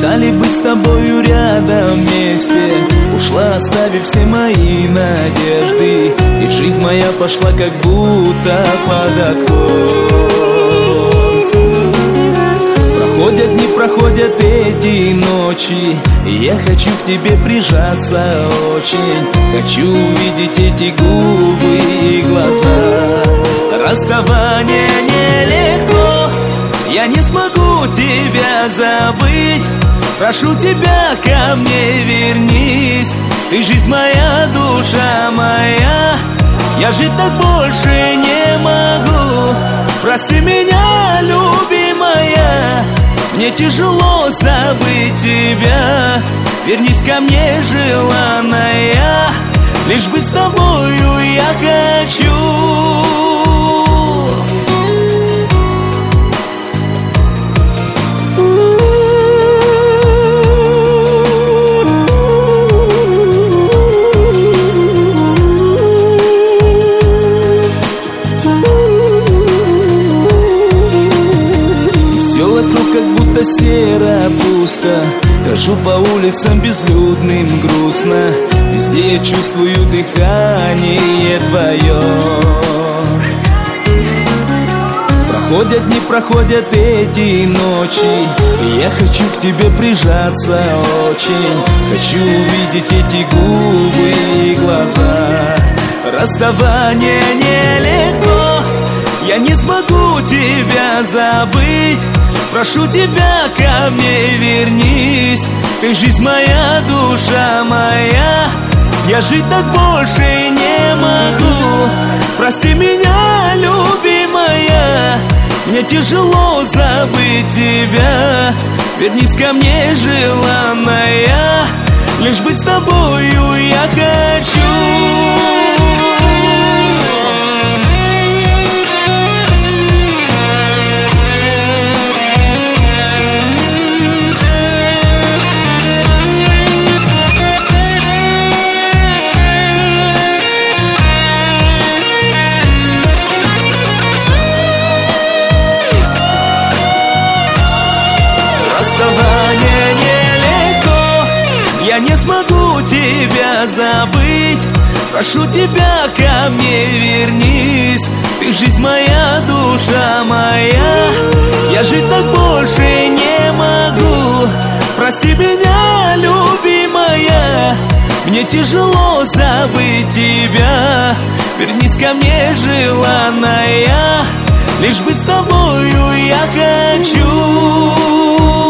Мечтали быть с тобою рядом вместе. Ушла, оставив все мои надежды, и жизнь моя пошла как будто под откос. Проходят дни, проходят эти ночи, и я хочу к тебе прижаться очень. Хочу увидеть эти губы и глаза. Расставание нелегко, я не смогу тебя забыть. Прошу тебя, ко мне вернись. Ты жизнь моя, душа моя. Я жить так больше не могу. Прости меня, любимая. Мне тяжело забыть тебя. Вернись ко мне, желанная. Лишь быть с тобою я хочу. Как будто серо, пусто. Хожу по улицам безлюдным, грустно. Везде я чувствую дыхание твое. Проходят дни, проходят эти ночи, и я хочу к тебе прижаться очень. Хочу увидеть эти губы и глаза. Расставание нелегко, я не смогу тебя забыть. Прошу тебя, ко мне вернись. Ты жизнь моя, душа моя. Я жить так больше не могу. Прости меня, любимая. Мне тяжело забыть тебя. Вернись ко мне, желанная. Лишь быть с тобою я хочу. Расставание нелегко, я не смогу тебя забыть. Прошу тебя, ко мне вернись. Ты жизнь моя, душа моя. Я жить так больше не могу. Прости меня, любимая. Мне тяжело забыть тебя. Вернись ко мне, желанная. Лишь быть с тобою я хочу.